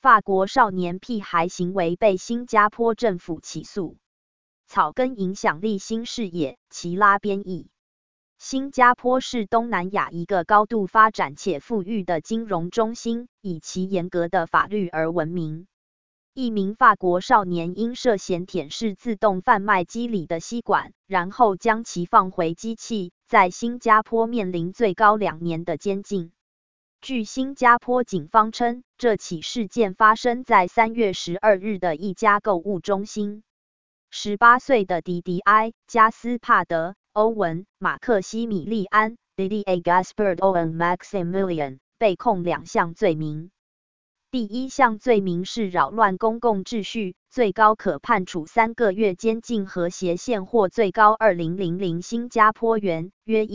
法国少年屁孩行为被新加坡政府起诉。草根影响力新视野，齐拉编译。新加坡是东南亚一个高度发展且富裕的金融中心，以其严格的法律而闻名。一名法国少年因涉嫌舔舐自动贩卖机里的吸管，然后将其放回机器，在新加坡面临最高2年的监禁。据新加坡警方称，这起事件发生在3月12日的一家购物中心。18岁的迪迪埃、加斯帕德、欧文、马克西米利安 Didier Gaspard Owen Maximilian 被控2项罪名。第1项罪名是扰乱公共秩序，最高可判处3个月监禁和挟限或最高2000新加坡元约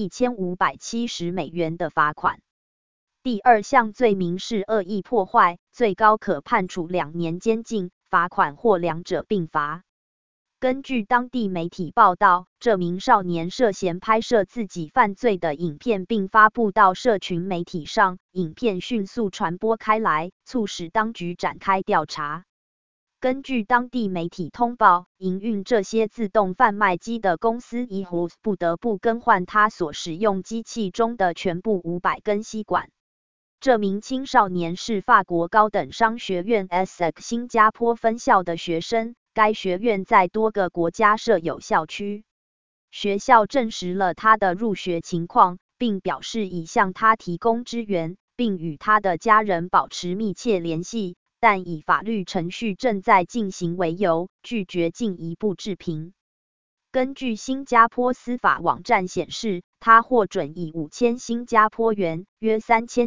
1570美元的罚款。第2项罪名是恶意破坏，最高可判处2年监禁、罚款或2者并罚。根据当地媒体报道，这名少年涉嫌拍摄自己犯罪的影片并发布到社群媒体上，影片迅速传播开来，促使当局展开调查。根据当地媒体通报，营运这些自动贩卖机的公司Ehus不得不更换他所使用机器中的全部500根吸管。这名青少年是法国高等商学院 ESSEC 新加坡分校的学生，该学院在多个国家设有校区。学校证实了他的入学情况，并表示已向他提供支援，并与他的家人保持密切联系，但以法律程序正在进行为由，拒绝进一步置评。根据新加坡司法网站显示，他获准以5000新加坡元约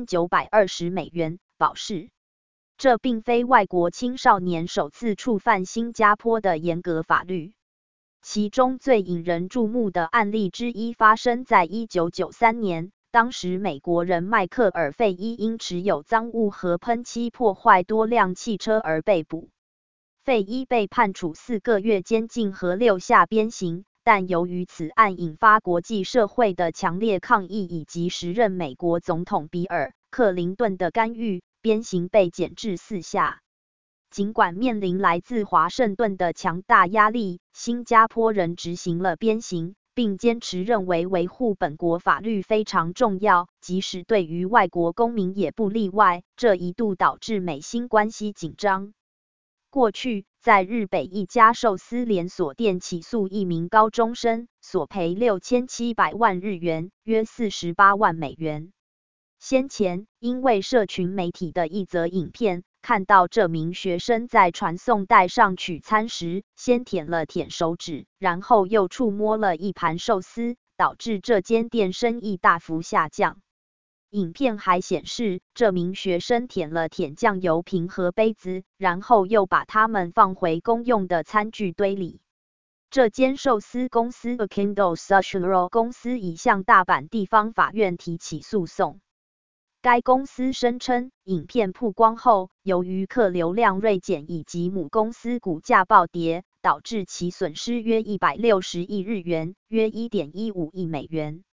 3920美元保释。这并非外国青少年首次触犯新加坡的严格法律。其中最引人注目的案例之一发生在1993年，当时美国人迈克尔·费伊因持有赃物和喷漆破坏多辆汽车而被捕。费伊被判处4个月监禁和6下鞭刑，但由于此案引发国际社会的强烈抗议以及时任美国总统比尔·克林顿的干预，鞭刑被减至4下。尽管面临来自华盛顿的强大压力，新加坡人执行了鞭刑，并坚持认为维护本国法律非常重要，即使对于外国公民也不例外，这一度导致美新关系紧张。过去，在日北一家寿司连锁店起诉一名高中生，索赔6700万日元，约48万美元。先前，因为社群媒体的一则影片，看到这名学生在传送带上取餐时，先舔了舔手指，然后又触摸了一盘寿司，导致这间店生意大幅下降。影片还显示，这名学生舔了舔酱油瓶和杯子，然后又把它们放回公用的餐具堆里。这间寿司公司 Akindo Sushiro 公司已向大阪地方法院提起诉讼。该公司声称，影片曝光后，由于客流量锐减以及母公司股价暴跌，导致其损失约160亿日元，约1.15亿美元。